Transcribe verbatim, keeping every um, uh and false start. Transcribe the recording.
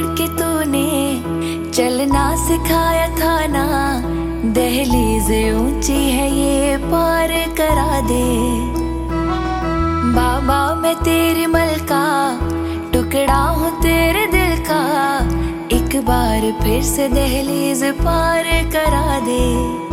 के तूने चलना सिखाया था ना, दहलीज ऊंची है ये पार करा दे। बाबा मैं तेरी मलका, टुकड़ा हूँ तेरे दिल का, एक बार फिर से दहलीज पार करा दे।